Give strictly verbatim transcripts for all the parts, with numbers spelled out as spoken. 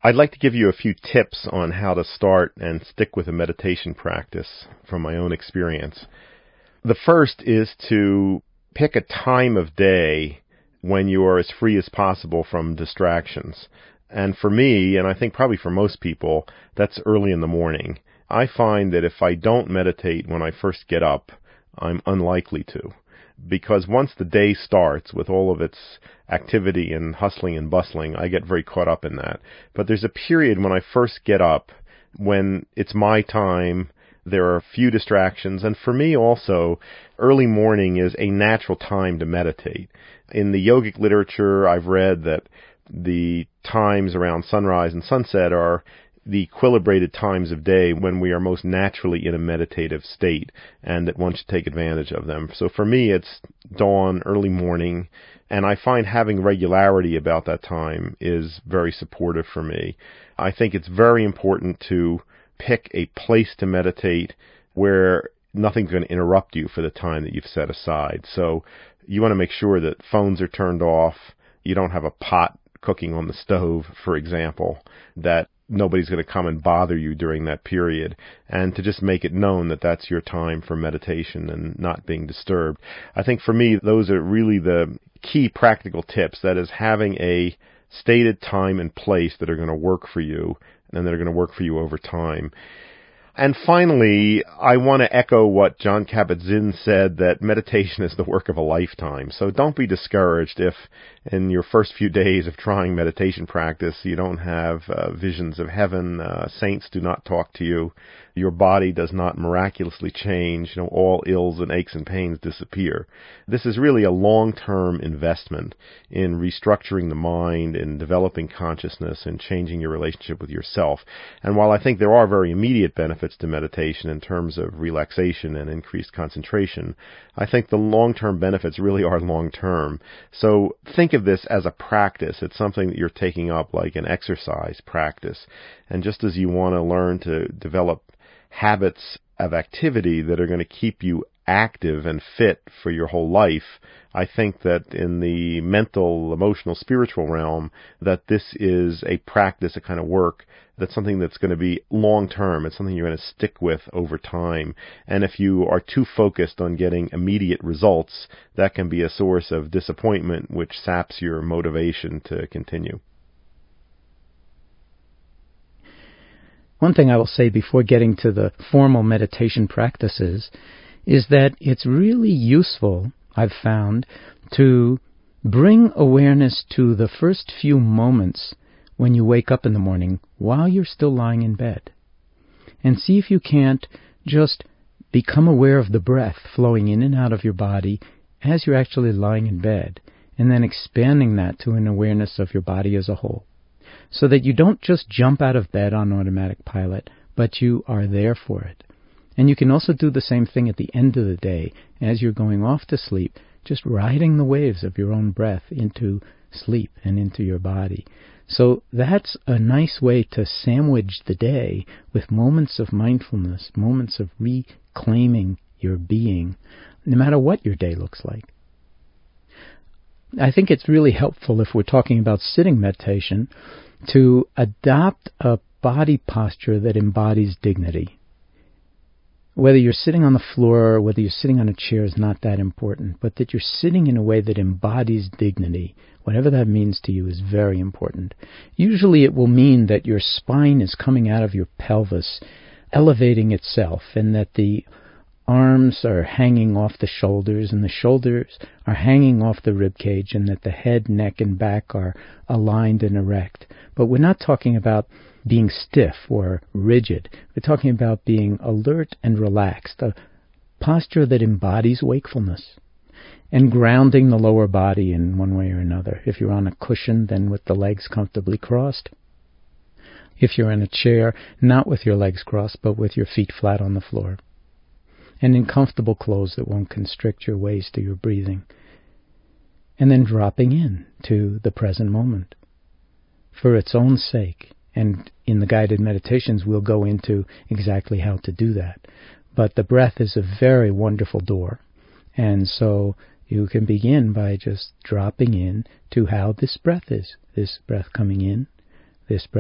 I'd like to give you a few tips on how to start and stick with a meditation practice from my own experience. The first is to pick a time of day when you are as free as possible from distractions. And for me, and I think probably for most people, that's early in the morning. I find that if I don't meditate when I first get up, I'm unlikely to. Because once the day starts with all of its activity and hustling and bustling, I get very caught up in that. But there's a period when I first get up when it's my time. There are few distractions. And for me also, early morning is a natural time to meditate. In the yogic literature, I've read that the times around sunrise and sunset are the equilibrated times of day when we are most naturally in a meditative state, and that one should take advantage of them. So for me, it's dawn, early morning, and I find having regularity about that time is very supportive for me. I think it's very important to pick a place to meditate where nothing's going to interrupt you for the time that you've set aside. So you want to make sure that phones are turned off, you don't have a pot cooking on the stove, for example, that nobody's going to come and bother you during that period, and to just make it known that that's your time for meditation and not being disturbed. I think for me, those are really the key practical tips. That is, having a stated time and place that are going to work for you and that are going to work for you over time. And finally, I want to echo what Jon Kabat-Zinn said, that meditation is the work of a lifetime. So don't be discouraged if in your first few days of trying meditation practice you don't have uh, visions of heaven, uh, saints do not talk to you, your body does not miraculously change, you know, all ills and aches and pains disappear. This is really a long-term investment in restructuring the mind, in developing consciousness, and changing your relationship with yourself. And while I think there are very immediate benefits to meditation in terms of relaxation and increased concentration, I think the long-term benefits really are long-term. So think of this as a practice. It's something that you're taking up like an exercise practice. And just as you want to learn to develop habits of activity that are going to keep you active and fit for your whole life, I think that in the mental, emotional, spiritual realm, that this is a practice, a kind of work, that's something that's going to be long-term. It's something you're going to stick with over time. And if you are too focused on getting immediate results, that can be a source of disappointment, which saps your motivation to continue. One thing I will say before getting to the formal meditation practices is that it's really useful, I've found, to bring awareness to the first few moments when you wake up in the morning while you're still lying in bed. And see if you can't just become aware of the breath flowing in and out of your body as you're actually lying in bed, and then expanding that to an awareness of your body as a whole, so that you don't just jump out of bed on automatic pilot, but you are there for it. And you can also do the same thing at the end of the day as you're going off to sleep, just riding the waves of your own breath into sleep and into your body. So that's a nice way to sandwich the day with moments of mindfulness, moments of reclaiming your being, no matter what your day looks like. I think it's really helpful, if we're talking about sitting meditation, to adopt a body posture that embodies dignity. Whether you're sitting on the floor or whether you're sitting on a chair is not that important, but that you're sitting in a way that embodies dignity, whatever that means to you, is very important. Usually it will mean that your spine is coming out of your pelvis, elevating itself, and that the arms are hanging off the shoulders, and the shoulders are hanging off the rib cage, and that the head, neck, and back are aligned and erect. But we're not talking about being stiff or rigid. We're talking about being alert and relaxed, a posture that embodies wakefulness, and grounding the lower body in one way or another. If you're on a cushion, then with the legs comfortably crossed. If you're in a chair, not with your legs crossed, but with your feet flat on the floor. And in comfortable clothes that won't constrict your waist or your breathing. And then dropping in to the present moment for its own sake. And in the guided meditations, we'll go into exactly how to do that. But the breath is a very wonderful door. And so you can begin by just dropping in to how this breath is. This breath coming in, this breath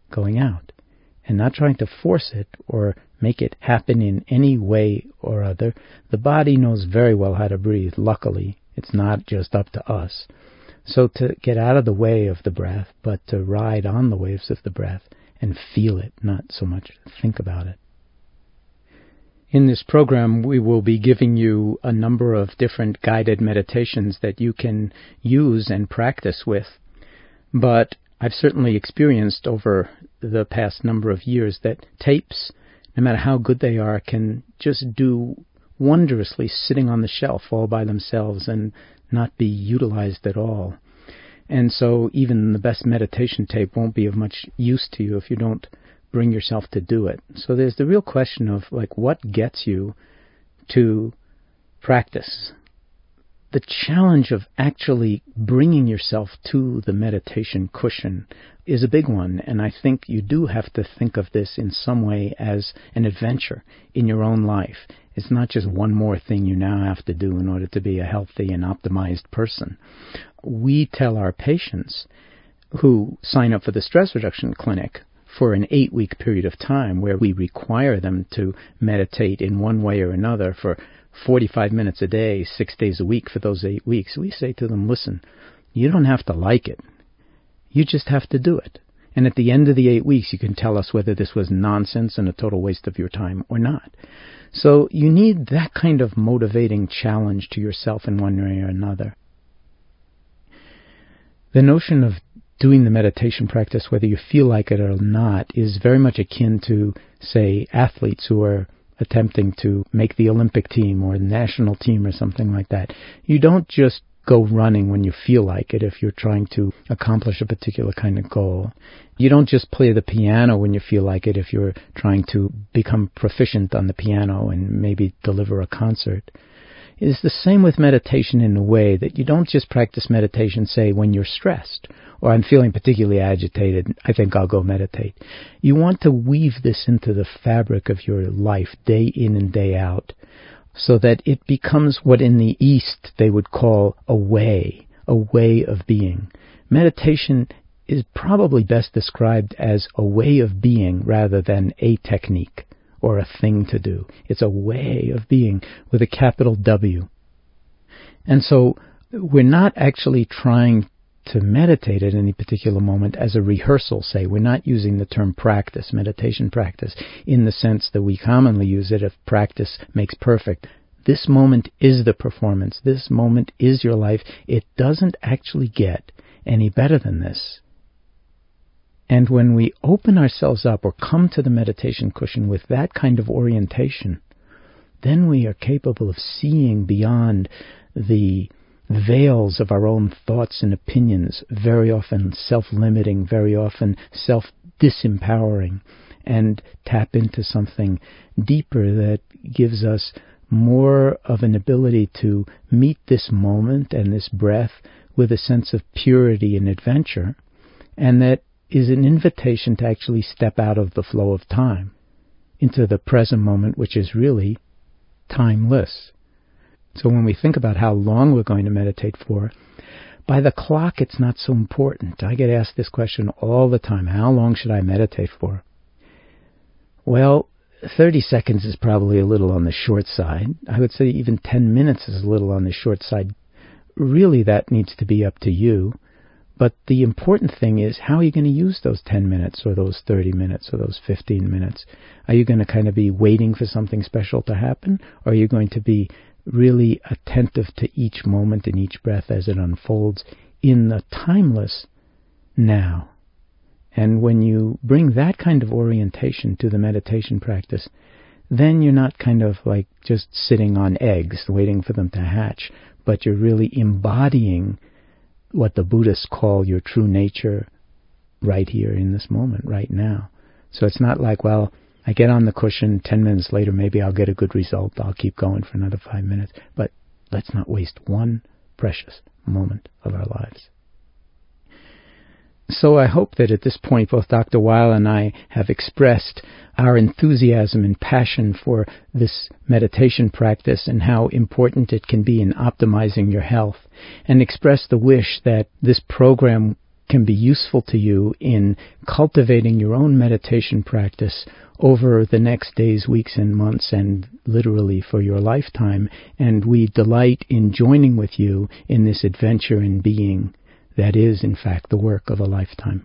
going out, and not trying to force it or make it happen in any way or other. The body knows very well how to breathe. Luckily, it's not just up to us. So to get out of the way of the breath, but to ride on the waves of the breath and feel it, not so much think about it. In this program, we will be giving you a number of different guided meditations that you can use and practice with. But I've certainly experienced over the past number of years that tapes, no matter how good they are, can just do wondrously sitting on the shelf all by themselves and not be utilized at all. And so even the best meditation tape won't be of much use to you if you don't bring yourself to do it. So there's the real question of, like, what gets you to practice? The challenge of actually bringing yourself to the meditation cushion is a big one, and I think you do have to think of this in some way as an adventure in your own life. It's not just one more thing you now have to do in order to be a healthy and optimized person. We tell our patients who sign up for the stress reduction clinic for an eight-week period of time where we require them to meditate in one way or another for forty-five minutes a day, six days a week for those eight weeks, we say to them, listen, you don't have to like it. You just have to do it. And at the end of the eight weeks, you can tell us whether this was nonsense and a total waste of your time or not. So you need that kind of motivating challenge to yourself in one way or another. The notion of doing the meditation practice, whether you feel like it or not, is very much akin to, say, athletes who are attempting to make the Olympic team or the national team or something like that. You don't just go running when you feel like it if you're trying to accomplish a particular kind of goal. You don't just play the piano when you feel like it if you're trying to become proficient on the piano and maybe deliver a concert. It's the same with meditation in a way that you don't just practice meditation, say, when you're stressed or I'm feeling particularly agitated, I think I'll go meditate. You want to weave this into the fabric of your life day in and day out so that it becomes what in the East they would call a way, a way of being. Meditation is probably best described as a way of being rather than a technique or a thing to do. It's a way of being with a capital W. And so we're not actually trying to meditate at any particular moment as a rehearsal, say. We're not using the term practice, meditation practice, in the sense that we commonly use it if practice makes perfect. This moment is the performance. This moment is your life. It doesn't actually get any better than this. And when we open ourselves up or come to the meditation cushion with that kind of orientation, then we are capable of seeing beyond the veils of our own thoughts and opinions, very often self-limiting, very often self-disempowering, and tap into something deeper that gives us more of an ability to meet this moment and this breath with a sense of purity and adventure, and that is an invitation to actually step out of the flow of time into the present moment, which is really timeless. So when we think about how long we're going to meditate for, by the clock it's not so important. I get asked this question all the time. How long should I meditate for? Well, thirty seconds is probably a little on the short side. I would say even ten minutes is a little on the short side. Really, that needs to be up to you. But the important thing is, how are you going to use those ten minutes or those thirty minutes or those fifteen minutes? Are you going to kind of be waiting for something special to happen? Or are you going to be really attentive to each moment and each breath as it unfolds in the timeless now? And when you bring that kind of orientation to the meditation practice, then you're not kind of like just sitting on eggs waiting for them to hatch, but you're really embodying what the Buddhists call your true nature right here in this moment, right now. So it's not like, well, I get on the cushion, ten minutes later, maybe I'll get a good result, I'll keep going for another five minutes. But let's not waste one precious moment of our lives. So I hope that at this point, both Doctor Weil and I have expressed our enthusiasm and passion for this meditation practice and how important it can be in optimizing your health, and expressed the wish that this program can be useful to you in cultivating your own meditation practice over the next days, weeks, and months, and literally for your lifetime. And we delight in joining with you in this adventure in being that is, in fact, the work of a lifetime.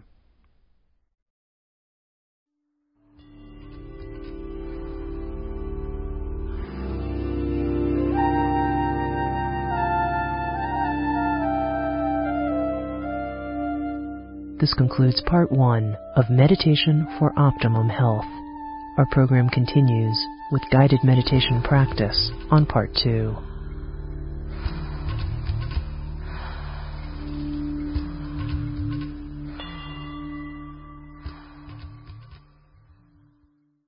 This concludes part one of Meditation for Optimum Health. Our program continues with guided meditation practice on part two.